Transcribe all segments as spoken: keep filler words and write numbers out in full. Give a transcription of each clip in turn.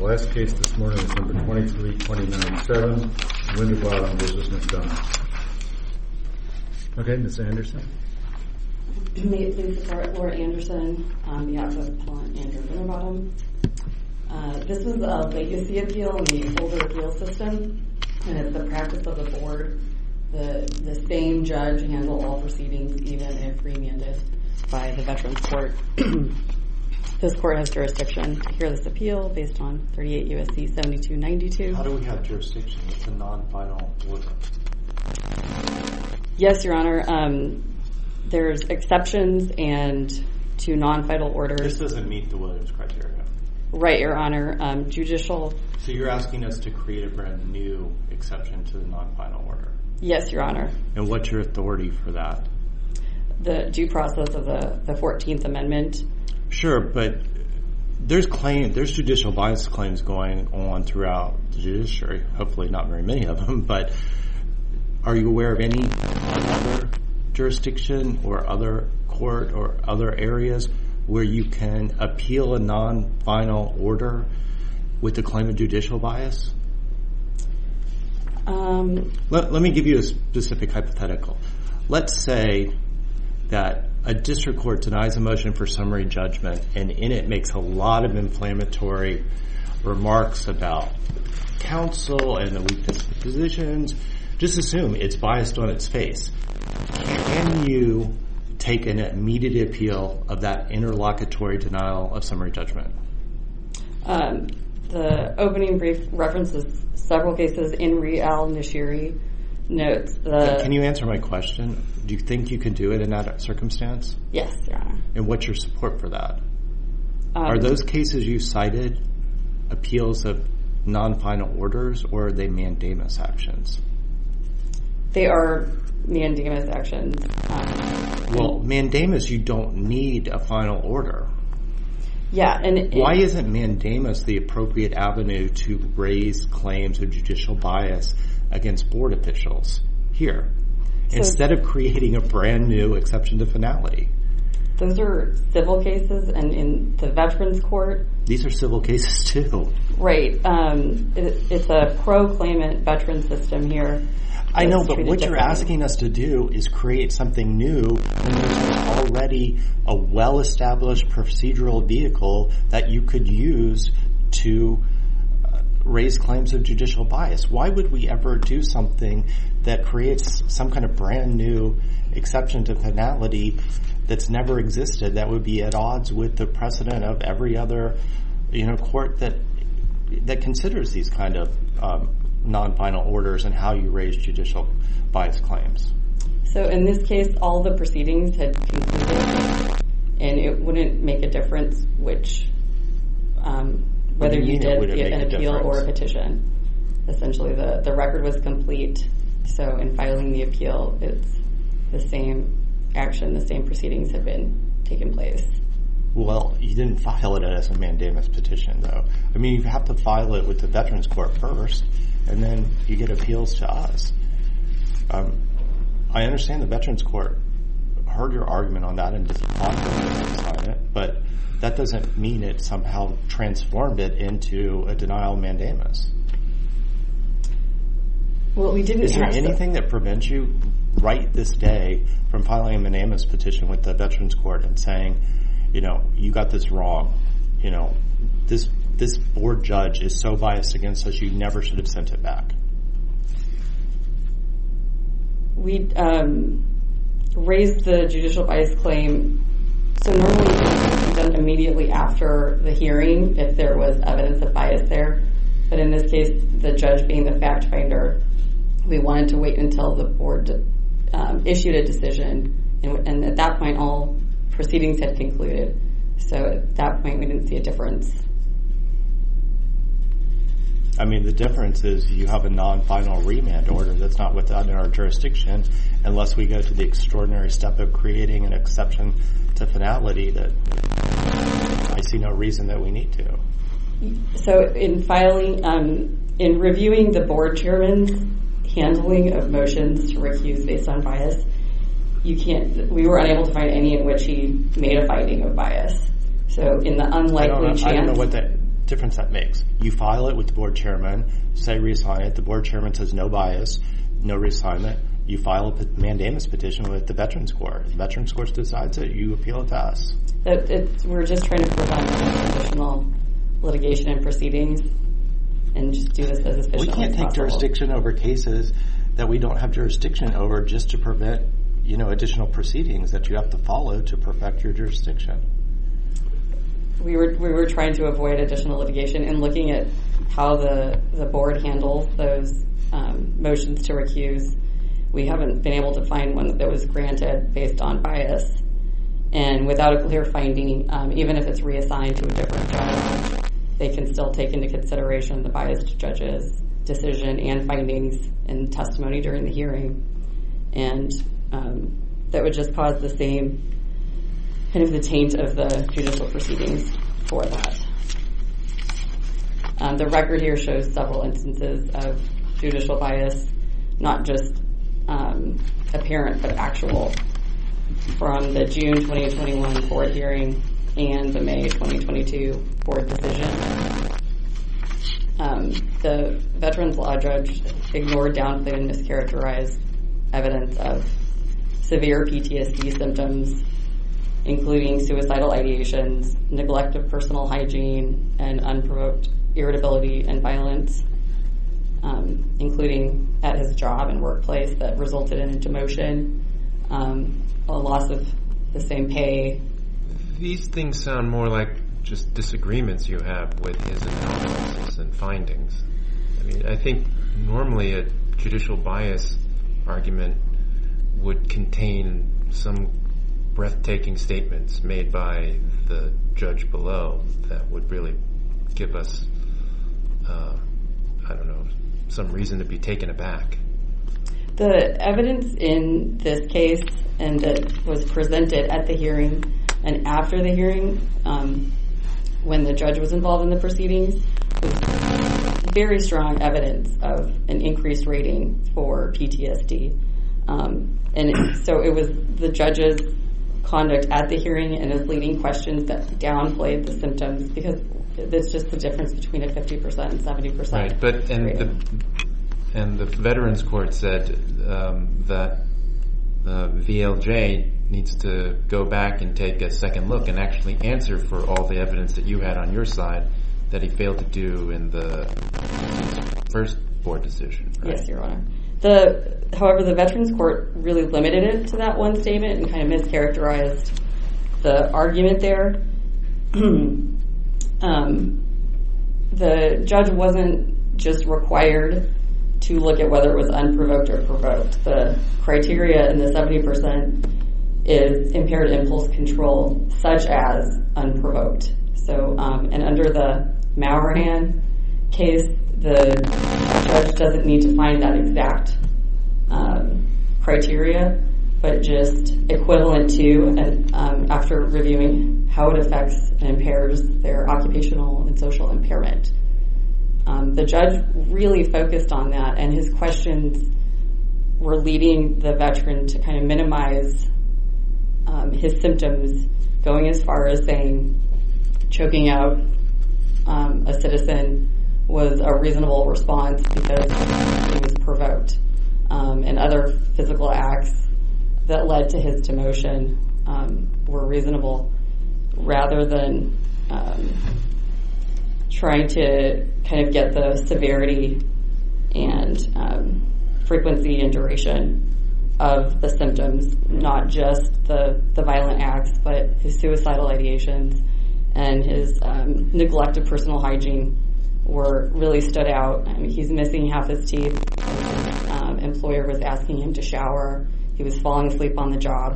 The last case this morning is number twenty-three twenty ninety-seven, Winterbottom versus McDonough. Okay, Miz Anderson. May it please support Laura Anderson on behalf of Appellant Andrew Winterbottom. Uh, this is a legacy appeal in the older appeal system, and it's the practice of the board. The, the same judge handle all proceedings, even if remanded by the Veterans Court. This court has jurisdiction to hear this appeal based on thirty-eight U S C seventy-two ninety-two. How do we have jurisdiction? It's a non-final order. Yes, Your Honor. Um, there's exceptions and to non-final orders. This doesn't meet the Williams criteria. Right, Your Honor. Um, judicial. So you're asking us to create a brand new exception to the non-final order? Yes, Your Honor. And what's your authority for that? The due process of the, the fourteenth Amendment. Sure, but there's claim, there's judicial bias claims going on throughout the judiciary. Hopefully not very many of them, but are you aware of any other jurisdiction or other court or other areas where you can appeal a non-final order with the claim of judicial bias? Um, let, let me give you a specific hypothetical. Let's say that a district court denies a motion for summary judgment and in it makes a lot of inflammatory remarks about counsel and the weakness of positions. Just assume it's biased on its face. Can you take an immediate appeal of that interlocutory denial of summary judgment? Um, the opening brief references several cases. In re al Nashiri notes the... Can you answer my question? Do you think you can do it in that circumstance? Yes, Your Honor. And what's your support for that? Um, Are those cases you cited appeals of non-final orders, or are they mandamus actions? They are mandamus actions. Um, well, mandamus, you don't need a final order. Yeah, and... and why isn't mandamus the appropriate avenue to raise claims of judicial bias against board officials here, so instead of creating a brand new exception to finality? Those are civil cases, and in the Veterans Court... These are civil cases, too. Right. Um, it, it's a pro-claimant veteran system here. I know, but what you're asking us to do is create something new when there's already a well-established procedural vehicle that you could use to uh, raise claims of judicial bias. Why would we ever do something that creates some kind of brand new exception to finality that's never existed, that would be at odds with the precedent of every other, you know, court that that considers these kind of um, non-final orders and how you raise judicial bias claims? So in this case, all the proceedings had concluded, and it wouldn't make a difference which, um, whether you, you did an appeal or a petition. Essentially, the, the record was complete, so in filing the appeal, it's the same action, the same proceedings have been taken place. Well, you didn't file it as a mandamus petition, though. I mean, you have to file it with the Veterans Court first, and then you get appeals to us. Um, I understand the Veterans Court heard your argument on that and declined to sign it, but that doesn't mean it somehow transformed it into a denial of mandamus. Well, we didn't. Is there anything that prevents you right this day from filing a mandamus petition with the Veterans Court and saying, you know, you got this wrong, you know, this this board judge is so biased against us, you never should have sent it back? We um, raised the judicial bias claim. So normally it would be done immediately after the hearing if there was evidence of bias there. But in this case, the judge being the fact finder, we wanted to wait until the board um, issued a decision. And, and at that point, all proceedings had concluded. So at that point, we didn't see a difference. I mean, the difference is you have a non-final remand order that's not within our jurisdiction unless we go to the extraordinary step of creating an exception to finality that I see no reason that we need to. So in filing, um, in reviewing the board chairman's handling of motions to recuse based on bias, you can't, we were unable to find any in which he made a finding of bias. So in the unlikely I don't know, chance... I don't know what that... difference that makes? You file it with the board chairman, say reassign it. The board chairman says no bias, no reassignment. You file a mandamus petition with the Veterans Court. The Veterans Court decides it. You appeal it to us. It, it, we're just trying to prevent additional litigation and proceedings, and just do this as efficiently as possible. We can't take possible. jurisdiction over cases that we don't have jurisdiction over just to prevent, you know, additional proceedings that you have to follow to perfect your jurisdiction. We were we were trying to avoid additional litigation and looking at how the the board handles those um, motions to recuse. We haven't been able to find one that was granted based on bias, and without a clear finding, um, even if it's reassigned to a different judge, they can still take into consideration the biased judge's decision and findings and testimony during the hearing, and um, that would just cause the same kind of the taint of the judicial proceedings for that. Um, the record here shows several instances of judicial bias, not just um, apparent but actual, from the June twenty twenty-one board hearing and the May twenty twenty-two board decision. Um, the Veterans Law judge ignored, downplayed, and mischaracterized evidence of severe P T S D symptoms, including suicidal ideations, neglect of personal hygiene, and unprovoked irritability and violence, um, including at his job and workplace that resulted in a demotion, um, a loss of the same pay. These things sound more like just disagreements you have with his analysis and findings. I mean, I think normally a judicial bias argument would contain some breathtaking statements made by the judge below that would really give us, uh, I don't know, some reason to be taken aback. The evidence in this case and that was presented at the hearing and after the hearing, um, when the judge was involved in the proceedings, was very strong evidence of an increased rating for P T S D. Um, and it, so it was the judge's conduct at the hearing and his leading questions that downplayed the symptoms, because it's just the difference between a fifty percent and seventy percent. Right, but and rating. the and the Veterans Court said um, that uh, V L J needs to go back and take a second look and actually answer for all the evidence that you had on your side that he failed to do in the first board decision. Right? Yes, Your Honor. The, however, the Veterans Court really limited it to that one statement and kind of mischaracterized the argument there. um, the judge wasn't just required to look at whether it was unprovoked or provoked. The criteria in the seventy percent is impaired impulse control, such as unprovoked. So, um, and under the Mauerhan case, the judge doesn't need to find that exact um, criteria, but just equivalent to, and um, after reviewing how it affects and impairs their occupational and social impairment. Um, the judge really focused on that, and his questions were leading the veteran to kind of minimize um, his symptoms, going as far as saying choking out um, a citizen was a reasonable response because he was provoked, um, and other physical acts that led to his demotion um, were reasonable, rather than um, trying to kind of get the severity and um, frequency and duration of the symptoms, not just the, the violent acts, but his suicidal ideations and his um, neglect of personal hygiene were really stood out. I mean, he's missing half his teeth. His um, employer was asking him to shower. He was falling asleep on the job.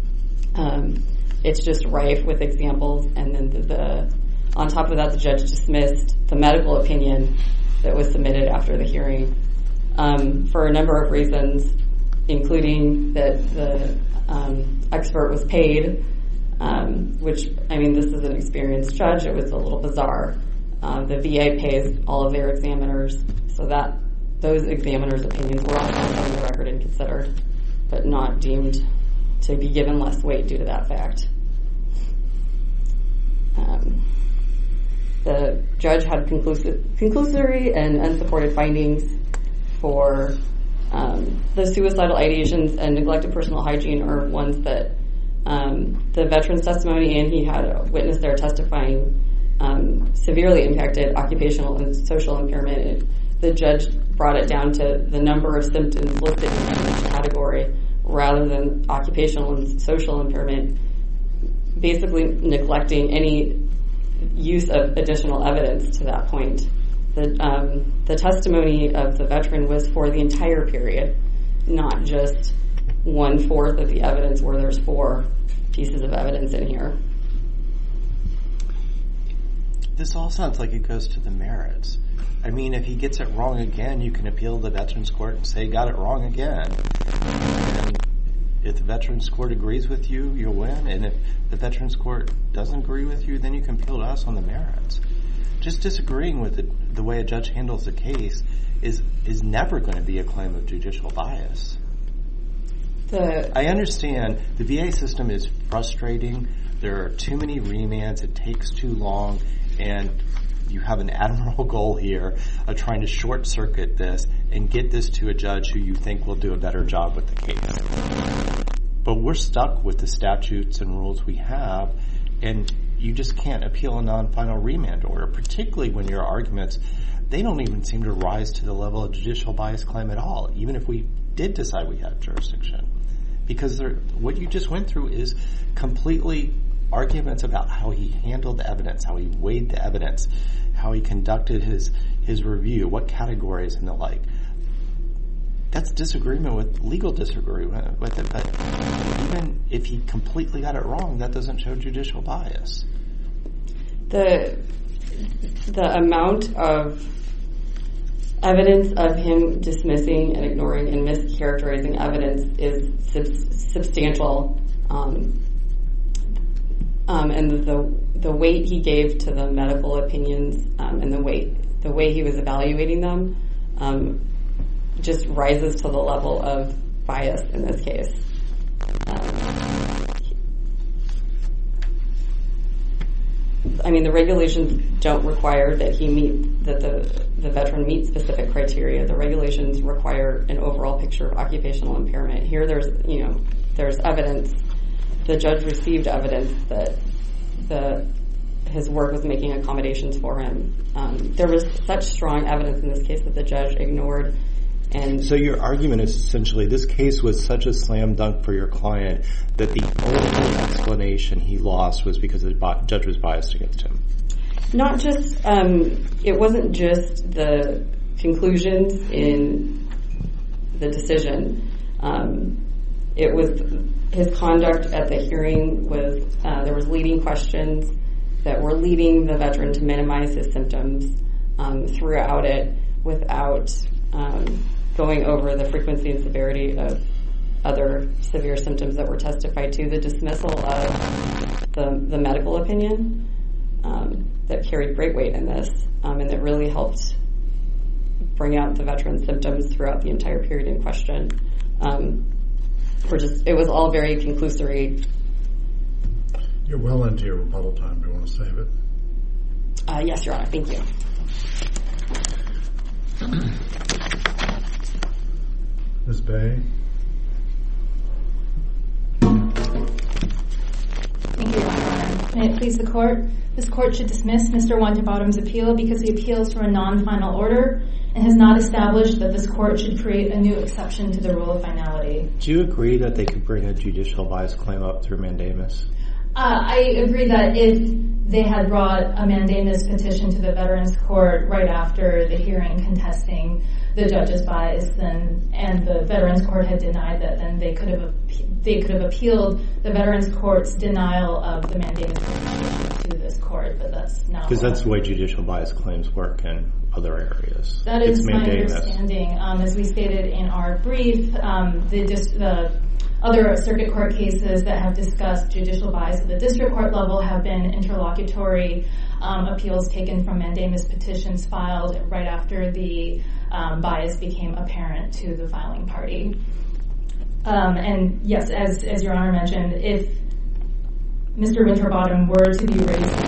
Um, it's just rife with examples. And then the, the on top of that, the judge dismissed the medical opinion that was submitted after the hearing um, for a number of reasons, including that the um, expert was paid, um, which, I mean, this is an experienced judge. It was a little bizarre. Um, the V A pays all of their examiners, so that those examiners' opinions were on the record and considered, but not deemed to be given less weight due to that fact. Um, the judge had conclusive, conclusory and unsupported findings for um, the suicidal ideations and neglected personal hygiene are ones that um, the veteran's testimony, and he had a witness there testifying, um, severely impacted occupational and social impairment. It, the judge brought it down to the number of symptoms listed in each category rather than occupational and social impairment, basically neglecting any use of additional evidence to that point. The, um, the testimony of the veteran was for the entire period, not just one-fourth of the evidence where there's four pieces of evidence in here. This all sounds like it goes to the merits. I mean, if he gets it wrong again, you can appeal to the Veterans Court and say, got it wrong again. And if the Veterans Court agrees with you, you'll win. And if the Veterans Court doesn't agree with you, then you can appeal to us on the merits. Just disagreeing with the, the way a judge handles a case is is never going to be a claim of judicial bias. The I understand the V A system is frustrating. There are too many remands. It takes too long. And you have an admirable goal here of trying to short-circuit this and get this to a judge who you think will do a better job with the case. But we're stuck with the statutes and rules we have, and you just can't appeal a non-final remand order, particularly when your arguments, they don't even seem to rise to the level of judicial bias claim at all, even if we did decide we had jurisdiction. Because what you just went through is completely arguments about how he handled the evidence, how he weighed the evidence, how he conducted his his review, what categories and the like. That's disagreement with legal disagreement with it, but even if he completely got it wrong, that doesn't show judicial bias. the the amount of evidence of him dismissing and ignoring and mischaracterizing evidence is sub- substantial. Um, Um, and the the weight he gave to the medical opinions um, and the weight the way he was evaluating them um, just rises to the level of bias in this case. Um, I mean, the regulations don't require that he meet that the the veteran meet specific criteria. The regulations require an overall picture of occupational impairment. Here, there's you know there's evidence. The judge received evidence that the his work was making accommodations for him. Um, there was such strong evidence in this case that the judge ignored. And so your argument is essentially this case was such a slam dunk for your client that the only explanation he lost was because the judge was biased against him. Not just, um, it wasn't just the conclusions in the decision. Um, it was his conduct at the hearing was, uh, there was leading questions that were leading the veteran to minimize his symptoms um, throughout it without um, going over the frequency and severity of other severe symptoms that were testified to. The dismissal of the, the medical opinion um, that carried great weight in this um, and that really helped bring out the veteran's symptoms throughout the entire period in question. Um, we're just, it was all very conclusory. You're well into your rebuttal time. Do you want to save it? Uh, yes, Your Honor. Thank you. Miz Bay? Thank you, Your Honor. May it please the Court, this Court should dismiss Mister Winterbottom's appeal because he appeals from a non-final order and has not established that this Court should create a new exception to the rule of finality. Do you agree that they could bring a judicial bias claim up through mandamus? Uh, I agree that if they had brought a mandamus petition to the Veterans Court right after the hearing contesting the judge's bias, then and the Veterans Court had denied that, then they could have they could have appealed the Veterans Court's denial of the mandamus petition to this court, but that's not because that's the way judicial bias claims work in other areas. That is it's my mandamus. understanding. Um, as we stated in our brief, um, the, dis- the other circuit court cases that have discussed judicial bias at the district court level have been interlocutory um, appeals taken from mandamus petitions filed right after the um, bias became apparent to the filing party. Um, and yes, as, as Your Honor mentioned, if Mister Winterbottom were to be raising a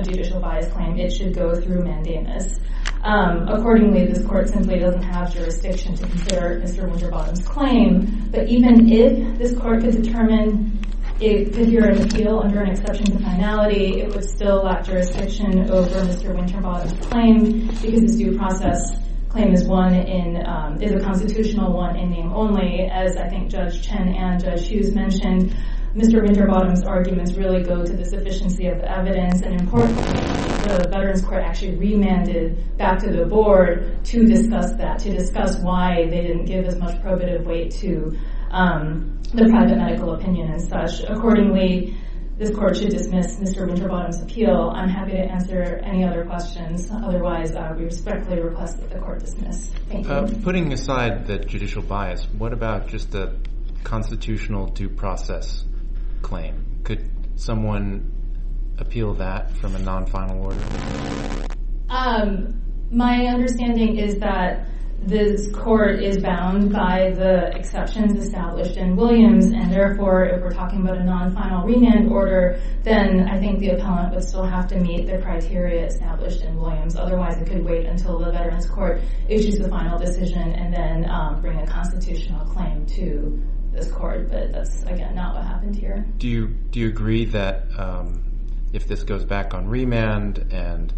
judicial bias claim, it should go through mandamus. Um, accordingly, this court simply doesn't have jurisdiction to consider Mister Winterbottom's claim. But even if this court could determine it could hear an appeal under an exception to finality, it would still lack jurisdiction over Mister Winterbottom's claim because his due process claim is one in um, is a constitutional one in name only. As I think Judge Chen and Judge Hughes mentioned, Mister Winterbottom's arguments really go to the sufficiency of the evidence, and importantly, the Veterans Court actually remanded back to the board to discuss that, to discuss why they didn't give as much probative weight to um, the private medical opinion and such. Accordingly, this court should dismiss Mister Winterbottom's appeal. I'm happy to answer any other questions. Otherwise, uh, we respectfully request that the court dismiss. Thank you. Uh, putting aside the judicial bias, what about just the constitutional due process claim? Could someone appeal that from a non-final order? Um, my understanding is that this court is bound by the exceptions established in Williams, and therefore, if we're talking about a non-final remand order, then I think the appellant would still have to meet the criteria established in Williams. Otherwise, it could wait until the Veterans Court issues the final decision and then um, bring a constitutional claim to this court. But that's, again, not what happened here. Do you do you agree that um, if this goes back on remand and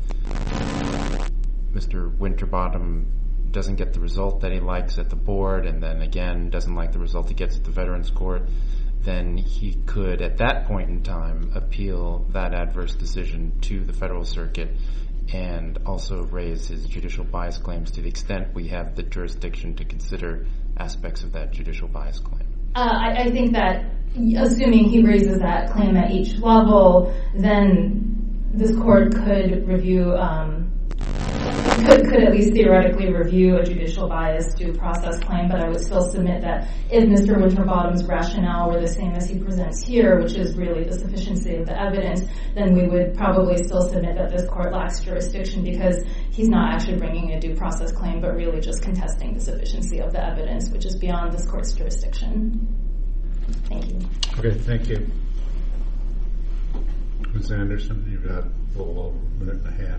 Mister Winterbottom doesn't get the result that he likes at the board, and then again doesn't like the result he gets at the Veterans Court, then he could, at that point in time, appeal that adverse decision to the Federal Circuit and also raise his judicial bias claims to the extent we have the jurisdiction to consider aspects of that judicial bias claim? Uh, I, I think that, assuming he raises that claim at each level, then this court could review um, Could, could at least theoretically review a judicial bias due process claim, but I would still submit that if Mister Winterbottom's rationale were the same as he presents here, which is really the sufficiency of the evidence, then we would probably still submit that this court lacks jurisdiction because he's not actually bringing a due process claim, but really just contesting the sufficiency of the evidence, which is beyond this court's jurisdiction. Thank you. Okay, thank you. Miz Anderson, you've got a little over a minute and a half.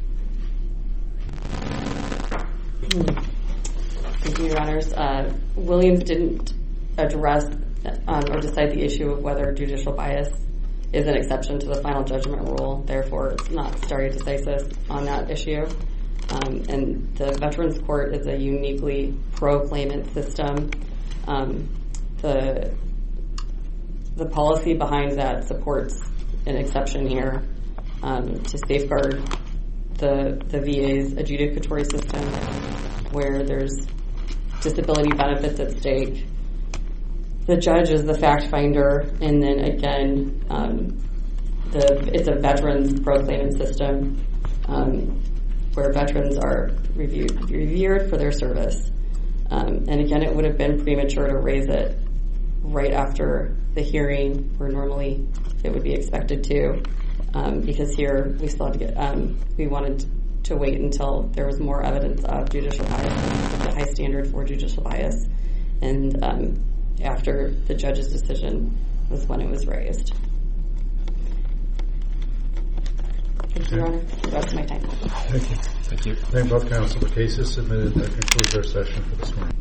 Thank you, Your Honors. Uh, Williams didn't address um, or decide the issue of whether judicial bias is an exception to the final judgment rule. Therefore, it's not stare decisis on that issue. Um, and the Veterans Court is a uniquely pro-claimant system. Um, the the policy behind that supports an exception here um, to safeguard the the V A's adjudicatory system, where there's disability benefits at stake. The judge is the fact finder, and then again, um, the it's a veterans pro-claimant system um, where veterans are reviewed revered for their service. Um, and again, it would have been premature to raise it right after the hearing, where normally it would be expected to. Um, because here we still had to get, um, we wanted to wait until there was more evidence of judicial bias, the high standard for judicial bias, and um, after the judge's decision was when it was raised. Thank you, Your Honor. The rest of my time. Thank you. Thank you. Thank both counsel. The case is submitted. That concludes our session for this morning.